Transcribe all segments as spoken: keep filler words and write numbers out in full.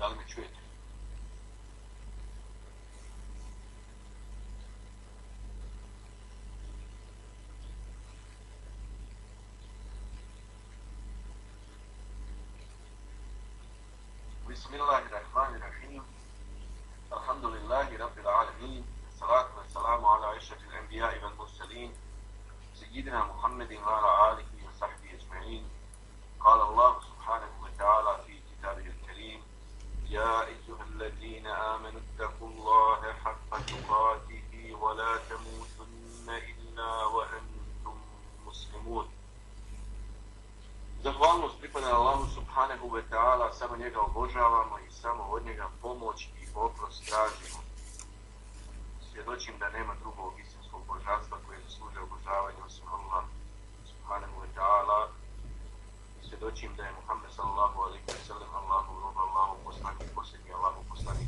li me čujete? Bismillahirrahmanirrahim. Alhamdulillahi rabbil alamin. Salatu wa salamu ala išrafil anbiya wal mursalin. Sayyidina Muhammedin wa ala alihi wa sahbihi ajma'in. Qala Allah subhanahu wa ta'ala fi kitabihi al-karim. يا أيها الذين آمنوا اتقوا الله حق تقاته ولا تموتن إلا وأنتم مسلمون. Zahvalnost pripada Allahu subhanahu wa ta'ala, samo njega obožavamo i samo od njega pomoć i oprost tražimo. Svjedočim da nema drugog istinskog božanstva koje zaslužuje obožavanje osim Allah subhanahu wa ta'ala. Svjedočim da je Muhammed sallallahu alejhi ve sellem Allahu rob, Allahu poslanik, posljednji Allahu poslanik.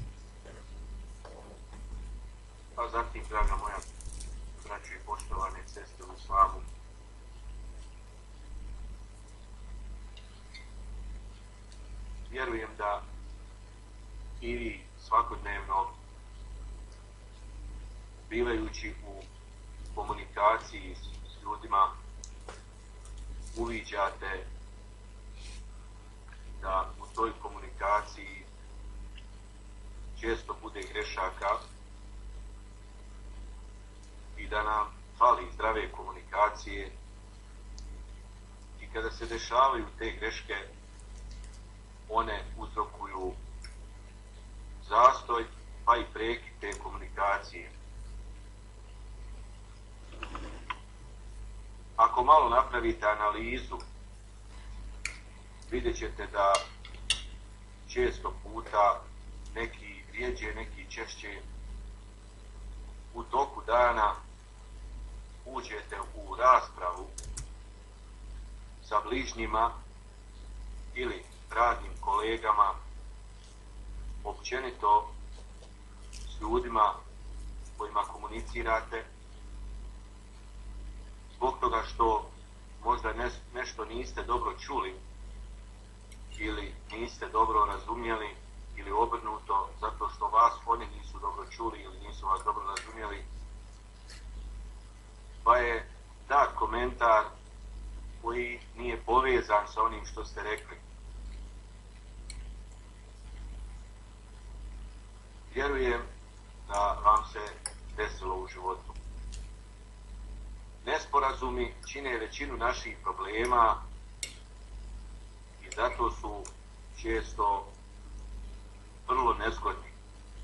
A zatim, draga moja braćo i poštovane sestre u islamu, vjerujem da i vi svakodnevno, bivajući u komunikaciji s ljudima, uviđate da u toj komunikaciji često bude grešaka i da nam fali zdrave komunikacije, i kada se dešavaju te greške, one uzrokuju zastoj pa i prekid te komunikacije. Ako malo napravite analizu, vidjet ćete da često puta, neki rijeđe, neki češće, u toku dana uđete u raspravu sa bližnjima ili radnim kolegama, općenito s ljudima kojima komunicirate, zbog toga što možda ne, nešto niste dobro čuli ili niste dobro razumjeli, ili obrnuto, zato što vas oni nisu dobro čuli ili nisu vas dobro razumjeli, pa je dat komentar koji nije povezan sa onim što ste rekli. Vjerujem da vam se desilo u životu. Nesporazumi čine većinu naših problema i zato su često vrlo nezgodni.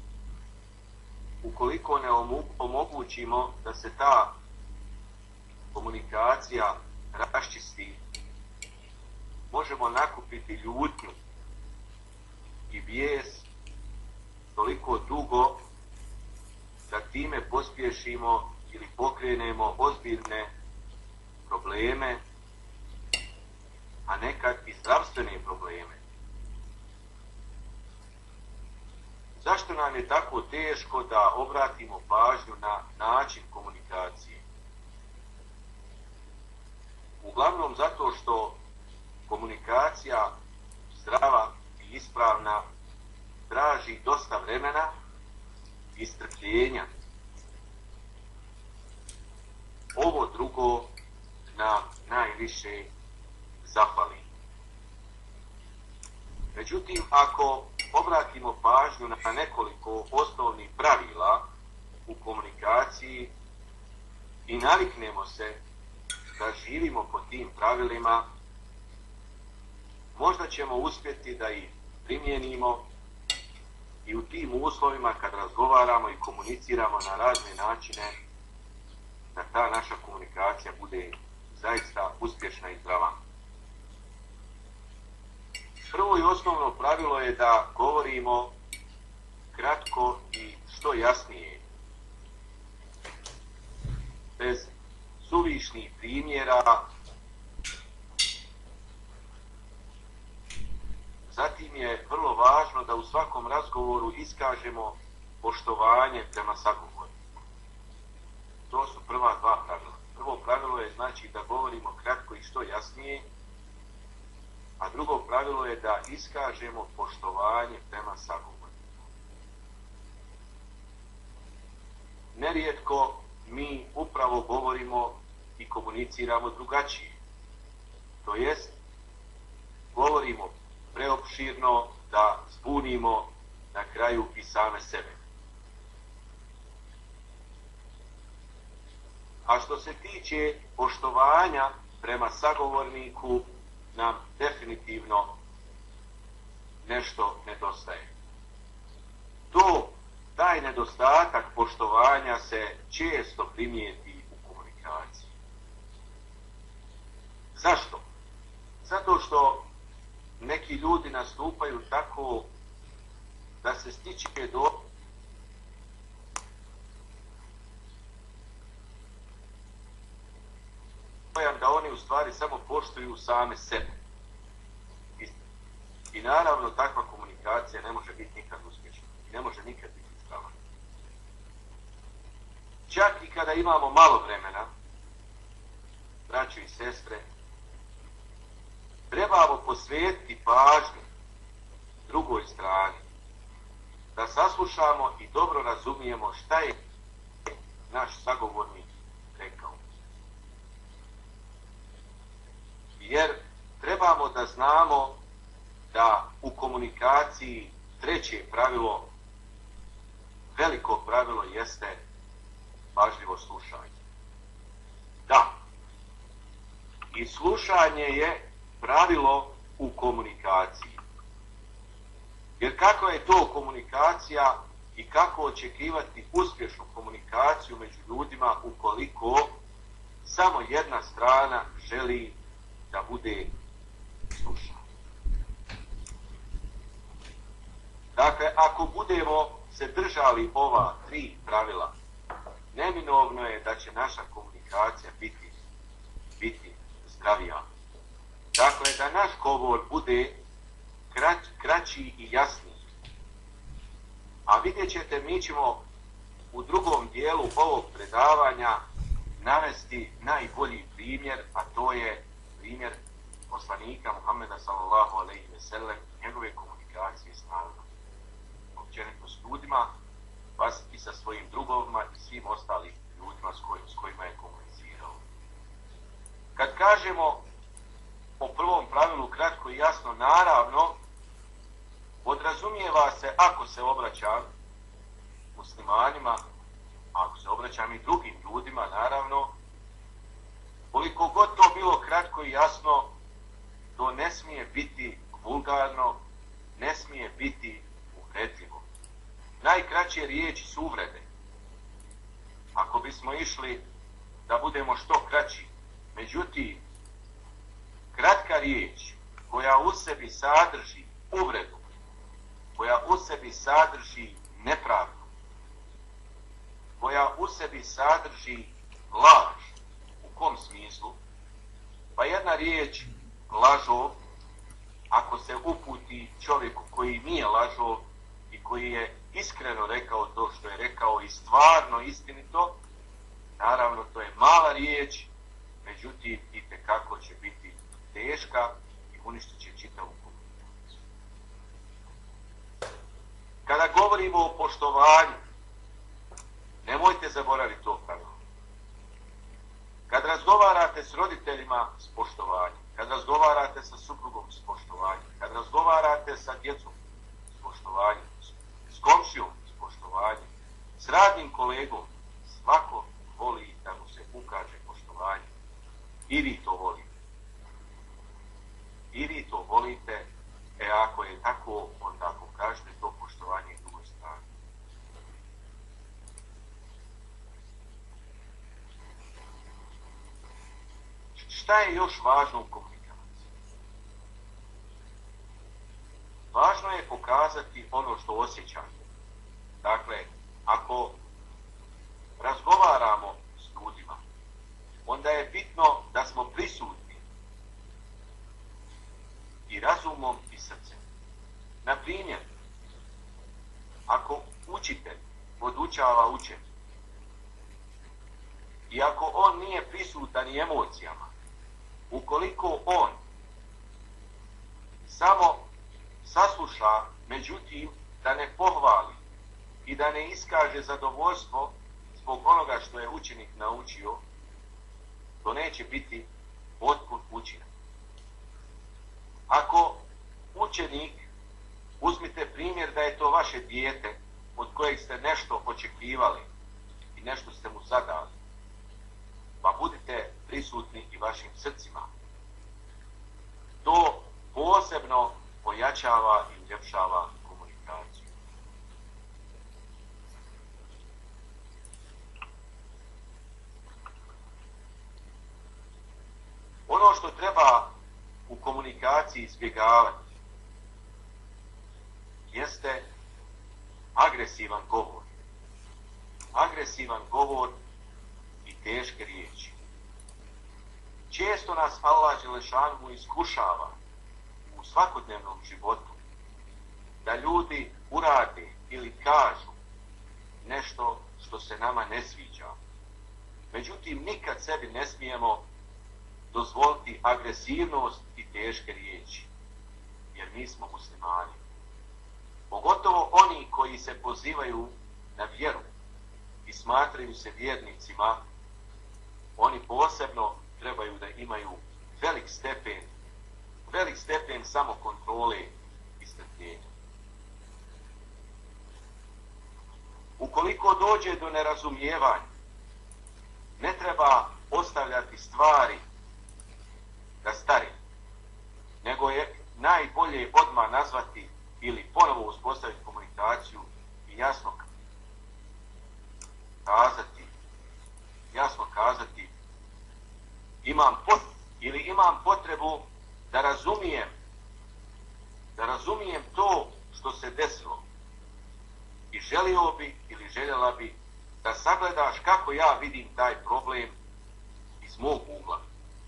Ukoliko ne omogućimo da se ta komunikacija raščisti, možemo nakupiti ljutnju i bijes toliko dugo da time pospješimo ili pokrenemo ozbiljne probleme, a nekad i zdravstvene probleme. Zašto nam je tako teško da obratimo pažnju na način komunikacije? Uglavnom zato što komunikacija zdrava i ispravna traži dosta vremena i strpljenja. Ovo drugo nam najviše zafali. Međutim, ako obratimo pažnju na nekoliko osnovnih pravila u komunikaciji i naviknemo se da živimo po tim pravilima, možda ćemo uspjeti da ih primijenimo i u tim uslovima kad razgovaramo i komuniciramo na razne načine, da ta naša komunikacija bude zaista uspješna i zdrava. Prvo i osnovno pravilo je da govorimo kratko i što jasnije, bez suvišnih primjera. Zatim je vrlo važno da u svakom razgovoru iskažemo poštovanje prema sagovorniku. To su prva dva pravila. Prvo pravilo je znači da govorimo kratko i što jasnije, A drugo pravilo je da iskažemo poštovanje prema sagovorniku. Nerijetko mi upravo govorimo i komuniciramo drugačije. To jest, govorimo preopširno da zbunimo na kraju i same sebe. A što se tiče poštovanja prema sagovorniku, nam definitivno nešto nedostaje. To, taj nedostatak poštovanja se često primijeti u komunikaciji. Zašto? Zato što neki ljudi nastupaju tako da se stiče do da oni u stvari samo poštuju same sebe. I, i naravno takva komunikacija ne može biti nikad uspješna. I ne može nikad biti zdrava. Čak i kada imamo malo vremena, braćo i sestre, trebamo posvetiti pažnju drugoj strani, da saslušamo i dobro razumijemo šta je naš sagovornik rekao. Jer trebamo da znamo da u komunikaciji treće pravilo, veliko pravilo jeste pažljivo slušanje. Da, i slušanje je pravilo u komunikaciji. Jer kako je to komunikacija i kako očekivati uspješnu komunikaciju među ljudima ukoliko samo jedna strana želi da bude slušana. Dakle, ako budemo se držali ova tri pravila, neminovno je da će naša komunikacija biti, biti zdravija. Dakle, da naš govor bude krać, kraći i jasniji. A vidjet ćete, mi ćemo u drugom dijelu ovog predavanja navesti najbolji primjer, a to je primjer poslanika Muhammeda sallallahu alejhi ve sellem, njegove komunikacije s narodom, općenito s ljudima, pa i sa svojim drugovima i svim ostalim ljudima s, koj, s kojima je komunicirao. Kad kažemo o prvom pravilu kratko i jasno, naravno, podrazumijeva se, ako se obraćam muslimanima, ako se obraćam i drugim ljudima, naravno, koliko god to bilo kratko i jasno, to ne smije biti vulgarno, ne smije biti uvredljivo. Najkraće riječi su uvrede. Ako bismo išli da budemo što kraći, međutim, kratka riječ koja u sebi sadrži uvredu, koja u sebi sadrži nepravdu, koja u sebi sadrži laž, u kom smislu? Pa jedna riječ lažov, ako se uputi čovjeku koji nije lažov i koji je iskreno rekao to što je rekao i stvarno istinito, naravno to je mala riječ, međutim itekako će biti teška i uništit će čitavu komunikaciju. Kada govorimo o poštovanju, nemojte zaboraviti to pravilo. Kad razgovarate s roditeljima, s poštovanjem. Kad razgovarate sa suprugom, s poštovanjem. Kad razgovarate sa djecom, s poštovanjem. S komšijom, s poštovanjem. S radnim kolegom, svako voli da mu se ukaže poštovanje. I vi to volite. I vi to volite. E ako je tako, onda pokažete to poštovanje i drugoj strani. Šta je još važno u komunikaciji? Važno je pokazati ono što osjećate. Dakle, ako razgovaramo s ljudima, onda je bitno da smo prisutni i razumom i srcem. Na primjer, ako učitelj podučava učenje i ako on nije prisutan i emocijama, ukoliko on samo sasluša, međutim da ne pohvali i da ne iskaže zadovoljstvo zbog onoga što je učenik naučio, to neće biti potpun učinak. Ako učenik, uzmite primjer da je to vaše dijete od kojeg ste nešto očekivali i nešto ste mu zadali, pa budite prisutni i vašim srcima. To posebno pojačava i uljepšava komunikaciju. Ono što treba u komunikaciji izbjegavati jeste agresivan govor. Agresivan govor i teške riječi. Često nas Allah dželešanu iskušava u svakodnevnom životu da ljudi urade ili kažu nešto što se nama ne sviđa. Međutim, nikad sebi ne smijemo dozvoliti agresivnost i teške riječi, jer mi smo muslimani. Pogotovo oni koji se pozivaju na vjeru i smatraju se vjernicima, oni posebno trebaju da imaju velik stepen, velik stepen samokontrole i strpljenja. Ukoliko dođe do nerazumijevanja, ne treba ostavljati stvari da stari, nego je najbolje odmah nazvati ili ponovo uspostaviti komunikaciju i jasno kazati, jasno kazati imam pot, ili imam potrebu da razumijem, da razumijem to što se desilo i želio bi ili željela bi da sagledaš kako ja vidim taj problem iz mog ugla.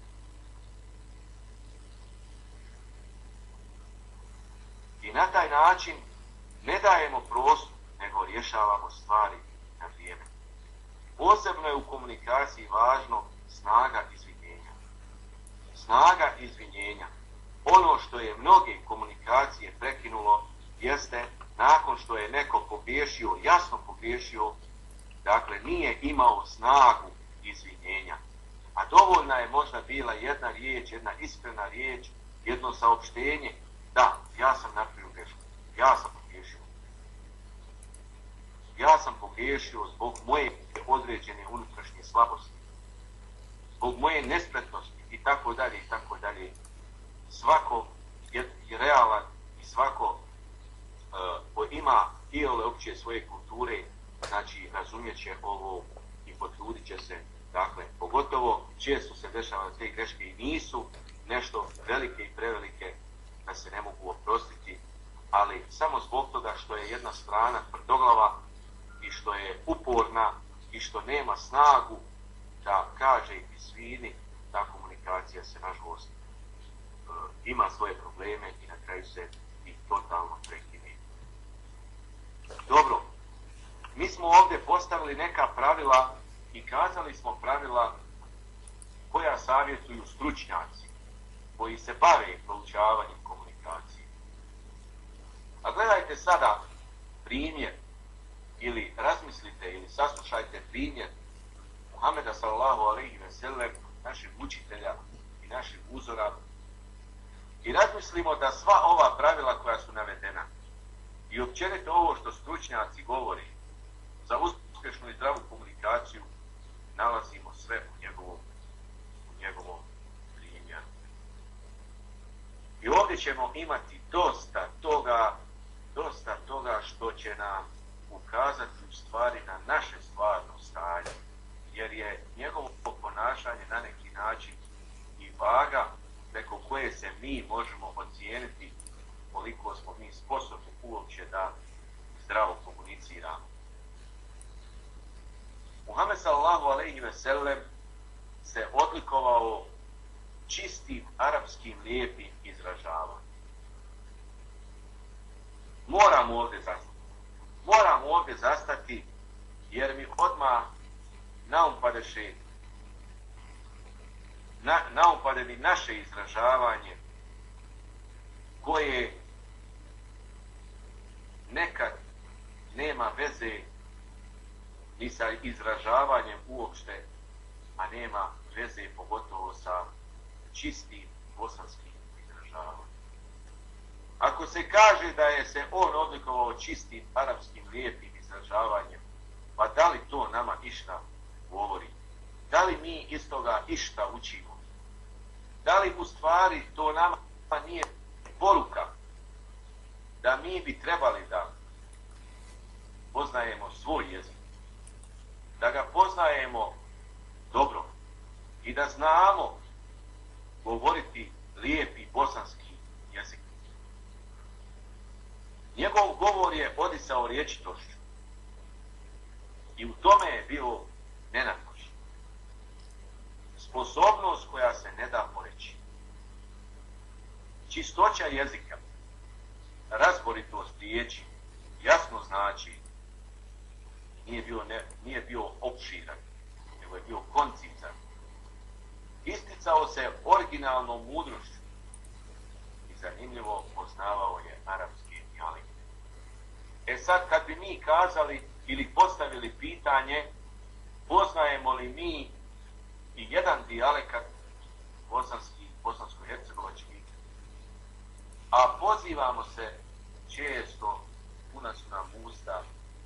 I na taj način ne dajemo prostor, nego rješavamo stvari na vrijeme. Posebno je u komunikaciji važno snaga izvinjenja. Snaga izvinjenja. Ono što je mnoge komunikacije prekinulo jeste nakon što je neko pogriješio, jasno pogriješio, dakle nije imao snagu izvinjenja. A dovoljna je možda bila jedna riječ, jedna iskrena riječ, jedno saopštenje. Da, ja sam napravio grešku. Ja sam pogriješio. Ja sam pogriješio zbog moje određene unutrašnje slabosti, zbog moje nespretnosti i tako dalje i tako dalje. Svako je realan i svako ko uh, ima iole opće svoje kulture, znači razumjet će ovo i potrudit će se. Dakle, pogotovo često se dešava da te greške i nisu nešto velike i prevelike da se ne mogu oprostiti, ali samo zbog toga što je jedna strana tvrdoglava i što je uporna i što nema snagu da kaže i svini, ta komunikacija se nažalost ima svoje probleme i na kraju se i totalno prekine. Dobro, mi smo ovdje postavili neka pravila i kazali smo pravila koja savjetuju stručnjaci koji se bave proučavanjem komunikacije. A gledajte sada primjer ili razmislite ili saslušajte primjer Muhameda sallallahu alejhi ve sellem, našeg učitelja i našeg uzora, i razmislimo da sva ova pravila koja su navedena i općenito ovo što stručnjaci govori za uspješnu i zdravu komunikaciju nalazimo sve u njegovom, u njegovom primjeru. I ovdje ćemo imati dosta toga, dosta toga što će nam ukazati u stvari na naše stvarno stanje, jer je njegovo ponašanje na neki način i vaga preko koje se mi možemo ocijeniti koliko smo mi sposobni uopće da zdravo komuniciramo. Muhammed sallallahu alejhi ve sellem se odlikovao čistim arapskim lijepim izražavanjem. Moram ovdje zastati. Moram ovdje zastati jer mi odmah naumpadeše na, naumpade mi naše izražavanje koje nekad nema veze ni sa izražavanjem uopšte, a nema veze pogotovo sa čistim bosanskim izražavanjem. Ako se kaže da je se on odlikovao čistim arapskim lijepim izražavanjem, pa da li to nama išta govori? Da li mi iz toga išta učimo? Da li u stvari to nama nije poruka da mi bi trebali da poznajemo svoj jezik, da ga poznajemo dobro i da znamo govoriti lijepi bosanski jezik. Njegov govor je odisao rječitošću i u tome je bio nenadmoćan. Sposobnost koja se ne da poreći. Čistoća jezika, razboritost riječi, jasno znači, nije bio, ne, nije bio opširan, nego je bio koncizan. Isticao se originalnom mudrošću i zanimljivo poznavao je arapski dijalekt. E sad, kad bi mi kazali ili postavili pitanje, poznajemo li mi i jedan dijalekat bosanski, bosansko-hercegovački, a pozivamo se često, puna su nam usta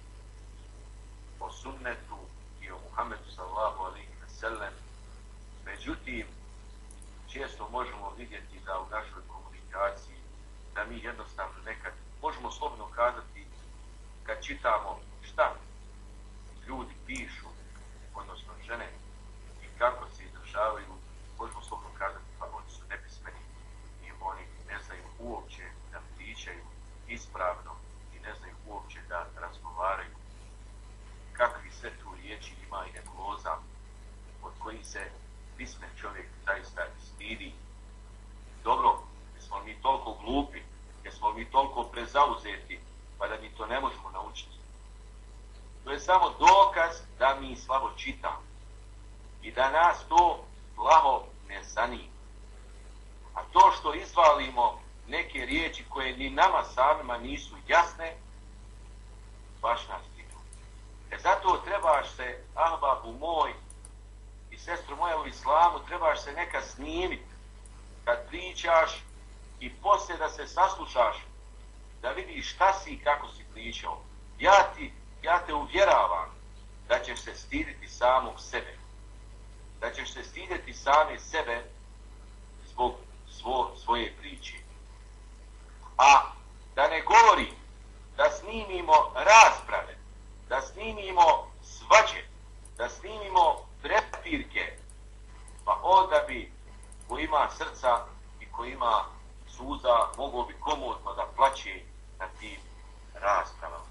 o sunnetu i o Muhammedu sallallahu alejhi ve sellem, međutim, često možemo vidjeti da u našoj komunikaciji, da mi jednostavno nekad, možemo slobodno kazati, kad čitamo šta ljudi pišu, odnosno žene, i kako se izražavaju, možemo slobodno kazati, pa oni su nepismeni i oni ne znaju uopće da pričaju ispravno i ne znaju uopće da razgovaraju. Kakvi sve tu riječi ima i nebuloza od kojih se pismen čovjek zaista stidi. Dobro, jesmo mi toliko glupi, jesmo mi toliko prezauzeti, pa da mi to ne možemo naučiti. To je samo dokaz da mi slabo čitamo i da nas to plaho ne zanima. A to što izvalimo neke riječi koje ni nama samima nisu jasne, baš nas tiču. E zato trebaš se, ahbabu moj i sestro moja u islamu, trebaš se neka snimiti kad pričaš i poslije da se saslušaš, da vidiš šta si i kako si pričao. Ja, ti, ja te uvjeravam da ćeš se stiditi samog sebe. Da ćeš se stidjeti same sebe zbog svo, svoje priče. A da ne govori da snimimo rasprave, da snimimo svađe, da snimimo prepirke, pa onda bi ko ima srca i ko ima suza mogao bi komodno da plaće na tim raspravama.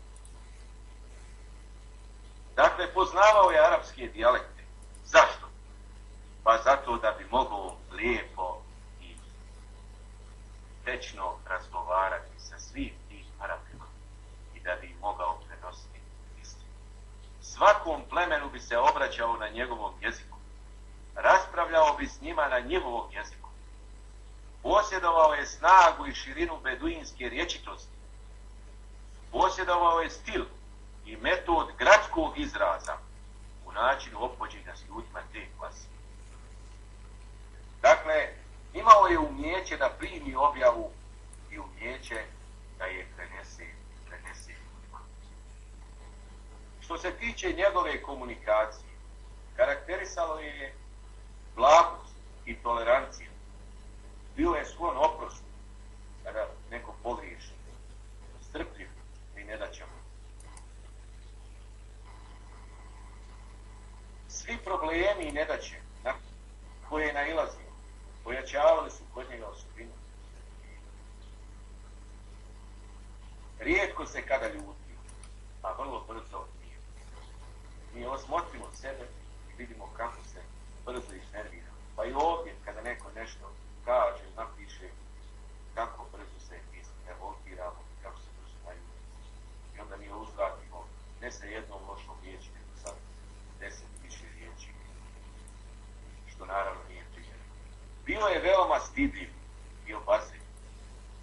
Dakle, poznavao je arapske dijalekte. Zašto? Pa zato da bi mogao lijepo i tečno razgovarati sa svim tih Arapima i da bi mogao prenositi istinu. Svakom plemenu bi se obraćao na njegovom jeziku. Raspravljao bi s njima na njihovom jeziku. Posjedovao je snagu i širinu beduinske rječitosti. Posjedovao je stil i metod gradskog izraza u načinu ophođenja s ljudima te klase. Dakle, imao je umjeće da primi objavu i umjeće da je prenese, prenese ljudima. Što se tiče njegove komunikacije, karakterisalo je blagost i tolerancija. Bio je sklon oprostu kada neko pogriješi, strpljiv i nedaćan. Svi problemi i nedaće na koje je nailazio pojačavali su kod njega osobinu. Rijetko se kada ljuti, a vrlo brzo nije. Mi osmotrimo sebe i vidimo kako se brzo iznervira. Pa i ovdje kada neko nešto kaže, napiše, kako brzo se izrevoltiramo, kako se brzo naljutimo. I onda mi uzvratimo ne sa jednom lošom riječi, nego sa deset više riječi, što naravno nije primjerno. Bio je veoma stidljiv i obazriv.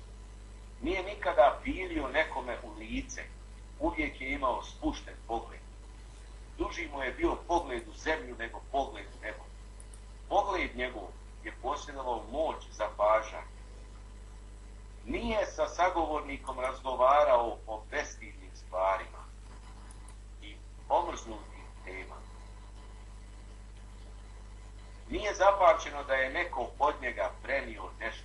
Nije nikada pilio nekome u lice. Uvijek je imao spušten pogled. Duži mu je bio pogled u zemlju nego pogled u nebo. Pogled njegov je posjedovao moć zapažanja. Nije sa sagovornikom razgovarao o bestidnim stvarima i omrznutim temama. Nije zapamćeno da je neko od njega prenio nešto.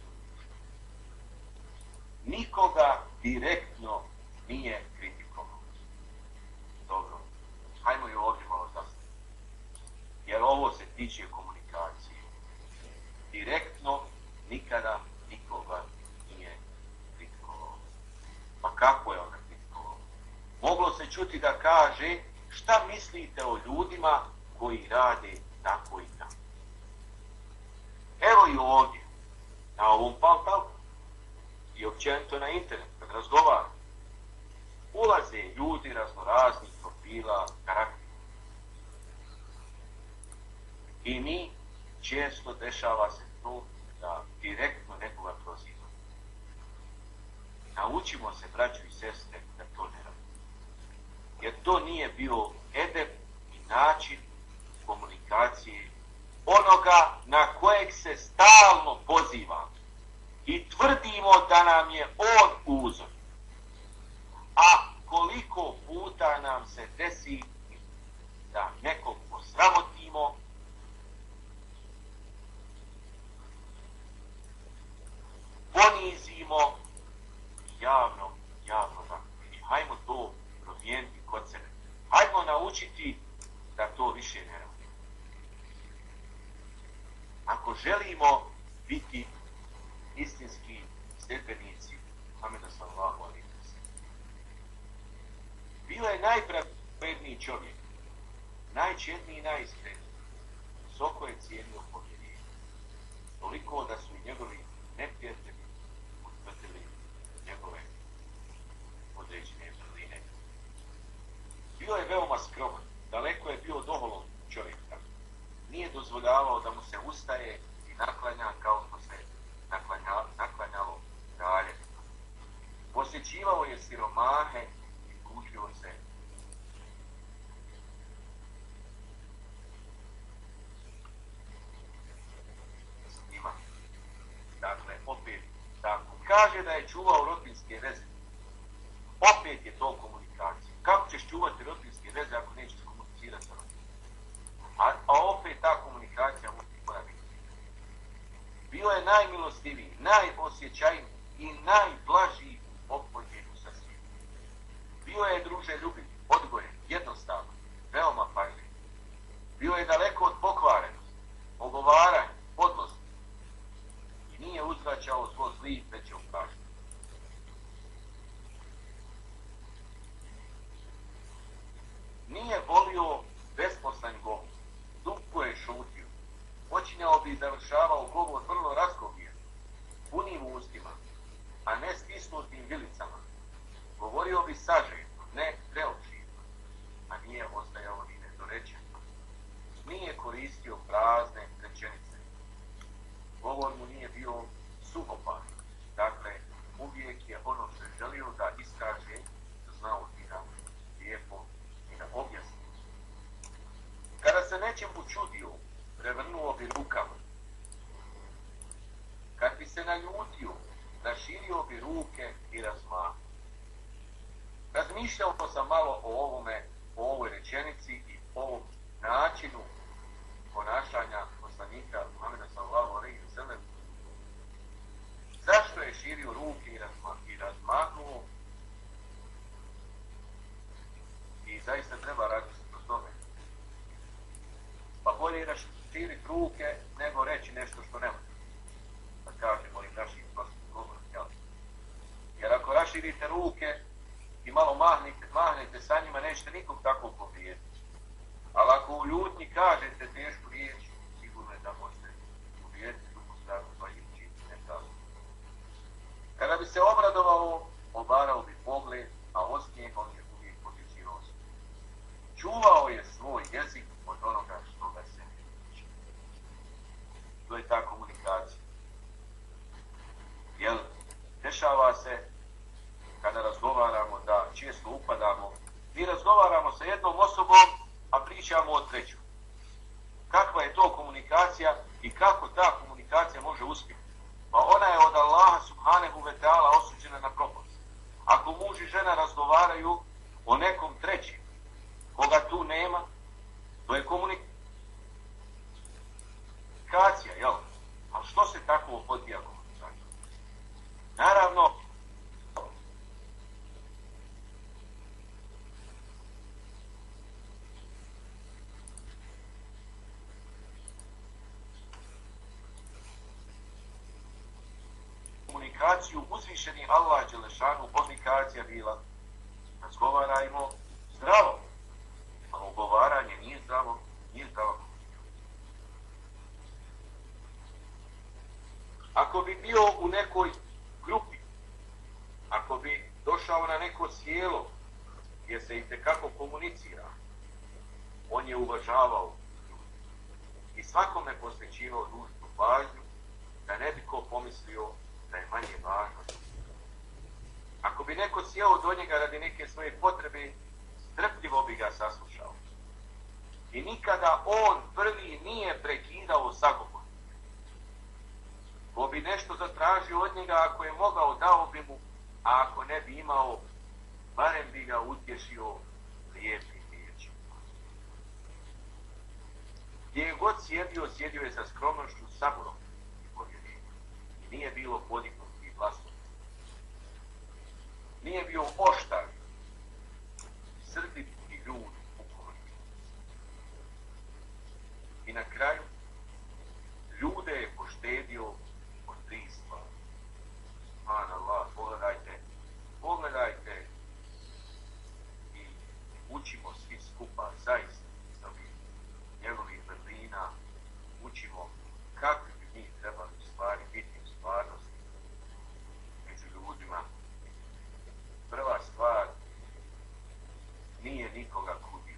Nikoga direktno nije kritikovao. Dobro, hajmo i ovdje malo zastati. Jer ovo se tiče komunikacije. Direktno nikada nikoga nije kritikovao. Pa kako je ona kritikovao? Moglo se čuti da kaže šta mislite o ljudima koji rade tako i tako. Evo i ovdje, na ovom portalu i općenito na internetu, kad razgovaram, ulaze ljudi raznoraznih profila, karaktera. I mi često dešava se to da direktno nekoga prozivamo. Naučimo se, braćo i sestre, da to ne radimo. Jer to nije bio edep i način komunikacije onoga na kojeg se stalno pozivamo i tvrdimo da nam je on uzor. A koliko puta nam se desi da nekog posramotimo, ponizimo javno, javno da. I hajmo to promijeniti kod sebe. Hajmo naučiti da to više ne radimo. Ako želimo biti istinski sljedbenici Muhameda sallallahu alejhi ve sellem, bio je najpravedniji čovjek, najčedniji i najiskreniji. Visoko je cijenio povjerenje. Toliko da su i njegovi neprijatelji utvrdili njegove određene vrline. Bio je veoma skroman, daleko je bio od oholog čovjeka. Nije dozvoljavao da mu se ustaje i naklanja kao što se naklanja, naklanjalo kralje. Posjećivao je siromahe i družio se s njima. Dakle, opet tako. Kaže da je čuvao rodbinske veze. Opet je to komunikacija. Kako ćeš čuvati rodbinske veze ako nećeš komunicirati sa rodbinom? A, a opet ta komunikacija mora biti. Bio je najmilostiviji, najosjećajniji i najblažiji u ophođenju sa svim. Bio je druželjubiv, odgojen, jednostavno, veoma pažljiv. Bio je daleko od pokvarenosti, ogovaranja, podlosti. I nije uzvraćao zlo zli, već je opraštao. Nije volio besposlan govor. Dugo je šutio. Počinjao bi i završavao govor vrlo razgovijen, punim ustima, a ne stisnutim vilicama. Govorio bi sažeto, ne preopširno, a nije ostajao ni nedorečen. Nije koristio prazne rečenice. Govor mu nije bio suhopan. Dakle, uvijek je ono što je želio da iskaže, da znao i da lijepo i da objasni. Kada se nečemu čudio, prevrnuo bi rukama. Kad bi se naljutio, raširio bi ruke i razmahao. Razmišljao sam malo o ovome, o ovoj rečenici i ovom načinu ponašanja poslanika Muhameda sallallahu alejhi ve sellem. Zašto je širio ruke i, razma, i razmahnuo? I zaista treba razmisliti o tome. Pa bolje je raširiti ruke nego reći nešto što ne može. Da kažemo i našim prostim govorom. Jer ako raširite ruke i malo mahnete, mahnete sa njima, nećete nikog tako povrijediti. Ali ako u ljutnji kažete tešku riječ, sigurno je da možete povrijediti drugu stranu svojim činom. Kada bi se obradovao, obarao bi pogled, a osmijehom je uvijek potječivao se. Čuvao je svoj jezik od onoga što ga se ne tiče. To je ta komunikacija. Jel, dešava se Mi razgovaramo sa jednom osobom, a pričamo o trećoj. Kakva je to komunikacija i kako ta komunikacija može uspjeti? Pa ona je od Allaha subhanahu wa ta'ala osuđena na propast. Ako muž i žena razgovaraju o nekom trećem, koga tu nema, to je komunikacija, jel? Ali što se tako odvija komunikacija? Naravno, komunikaciju uzvišeni Allah dželešanu komunikacija bila razgovarajmo zdravo, a ugovaranje nije zdravo, nije zdravo. Ako bi bio u nekoj grupi, ako bi došao na neko sjelo gdje se itekako komunicira, on je uvažavao i svakome posvećivao dužnu pažnju da ne bi ko pomislio da je manje važno. Ako bi neko sjeo do njega radi neke svoje potrebe, strpljivo bi ga saslušao. I nikada on prvi nije prekidao sagovor. Ko bi nešto zatražio od njega, ako je mogao, dao bi mu, a ako ne bi imao, barem bi ga utješio lijepim riječima. Gdje je god sjedio, sjedio je sa skromnošću, saburom i povjerenjem. I nije bilo podignut i glasom. Nije bio oštar, srdit i ljud u komunikaciji. I na kraju, ljude je poštedio od tri stvari. Subhanallah, pogledajte, pogledajte i učimo svi skupa zaista iz ovih njegovih vrlina, učimo kakvi bi mi trebali u stvari biti u stvarnosti među ljudima. Prva stvar, nije nikoga kudio.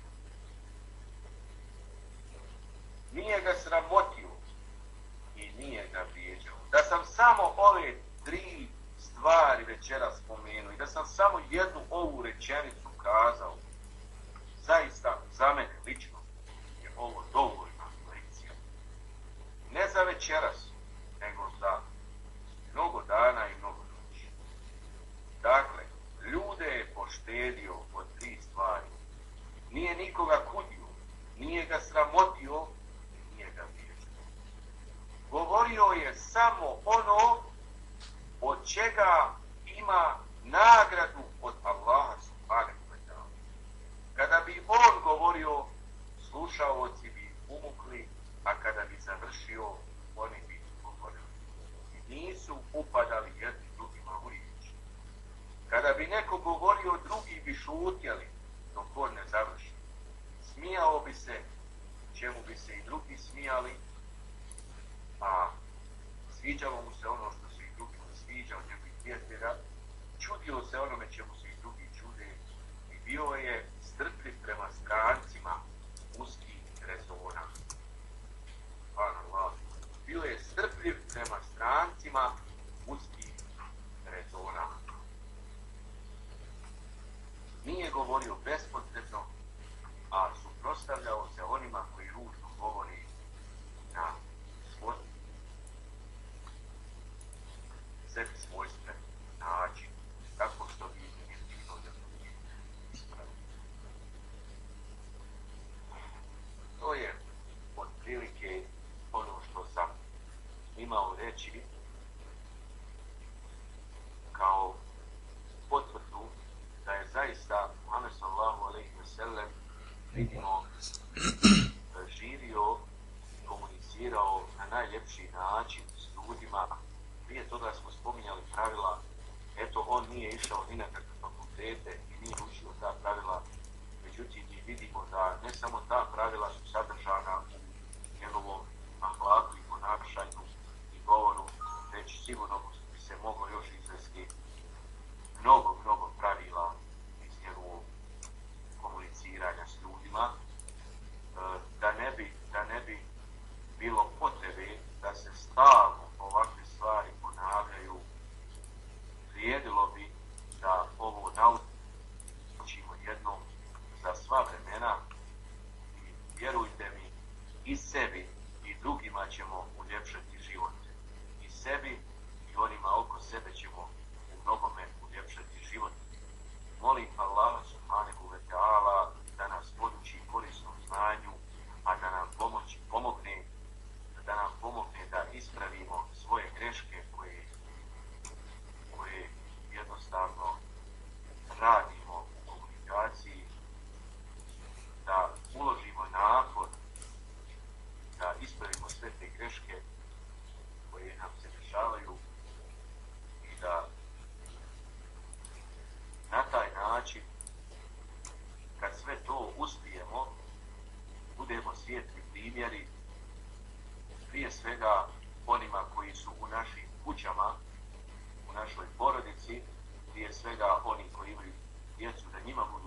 Nije ga sramotio i nije ga vrijeđao. Da sam samo ove tri stvari večeras spomenuo i da sam samo jednu ovu rečenicu kazao, zaista za mene lično je ovo dovoljna lekcija. Ne za večeras, nego za mnogo dana i mnogo noći. Dakle, ljude je poštedio od tri stvari. Nije nikoga kudio, nije ga sramotio i nije ga vrijeđao. Govorio je samo ono od čega ima nagradu od Allaha subhanahu wa ta'ala. Kada bi on govorio, slušaoci bi umukli, a kada bi završio, oni bi govorili. Nisu upadali jedni drugima u riječ. Kada bi neko govorio, drugi bi šutjeli dok on ne završi. Smijao bi se, čemu bi se i drugi smijali, a sviđalo mu se ono što se i drugi sviđa od njegovih prijatelja, čudio se onome čemu se i drugi čude i bio je strpljiv prema strancima uskih rezona. Subhanallah. Bio je strpljiv prema strancima uskih rezona. Nije govorio bespotrebno, a suprotstavljao se onima koji ružno govori na svoj sebi svojstven način, tako što bi nije bilo da to ispravi. To je otprilike ono što sam imao reći kao potvrdu da je zaista Muhammed sallallahu alejhi ve sellem vidimo živio, komunicirao na najljepši način s ljudima. Prije toga smo spominjali pravila, eto on nije išao ni na kakve fakultete i nije učio ta pravila, međutim mi vidimo da ne samo ta pravila su sadržana u njegovom ahlaku i ponašanju i govoru, već sigurno bi se moglo još izvesti mnogo, mnogo pravila iz njegovog komuniciranja s ljudima, da ne bi, da ne bi bilo potrebe da se stalno ovakve stvari ponavljaju. Vrijedilo bi da ovo naučimo jednom svijetli primjeri, prije svega onima koji su u našim kućama, u našoj porodici, prije svega oni koji imaju djecu, da njima budu